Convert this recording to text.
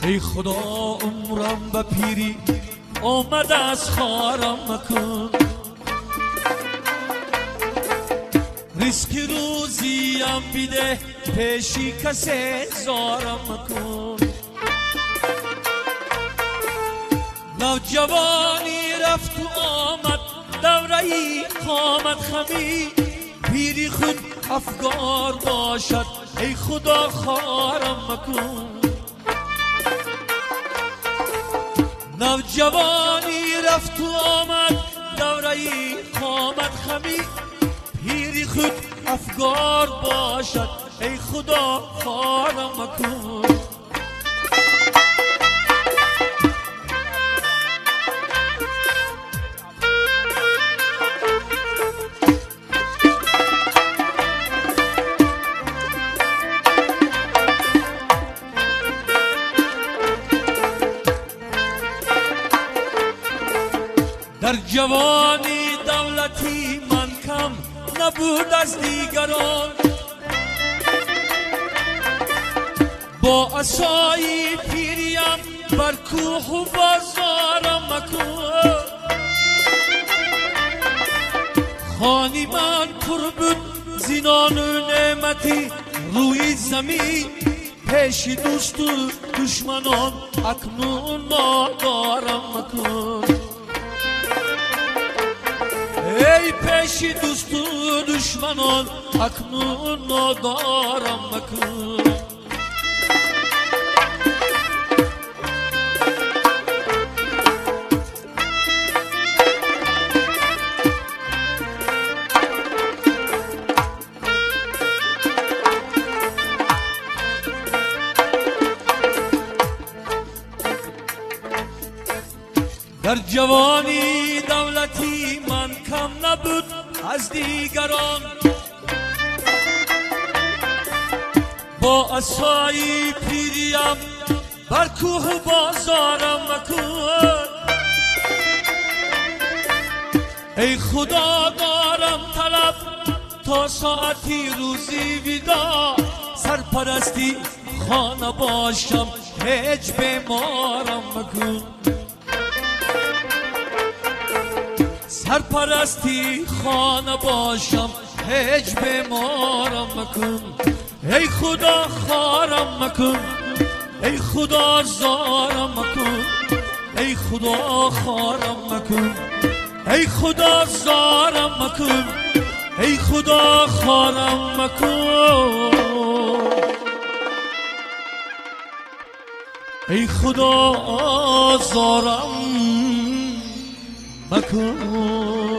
ای خدا عمرم به پیری آمد از خارم مکن، ریسک روزیم بیده پیشی کسی زارم مکن. نوجوانی رفت و آمد دورهی قامت خمی، پیری خود افگار باشد ای خدا خارم مکن. نوجوانی رفت و آمد دورهی قامت خمی، پیری خود افگار باشد ای خدا خارم مکن. در جوانی دولتی من کم نبود از دیگران، با عصای پیریم بر کوه و بازارم مکن. خانی من پر بود زینان و نعمتی روی زمین، پیش دوست و دشمنان اکنون نادارم مکن. ای پیش دوست و دشمنان اکنون نادارم مکن. در جوانی دولتی من کم نبود از دیگران، با عصای پیریم بر کوه بازارم مکن. ای خدا دارم طلب تا ساعتی روزی ویدا، سرپرستی خانه باشم هیچ بیمارم مکن. سرپرستی خانه باشم هیچ بیمارم مکن. ای خدا خارم مکن، ای خدا زارم مکن، ای خدا خارم مکن، ای خدا زارم مکن، ای خدا خارم مکن، ای خدا زارم مکن.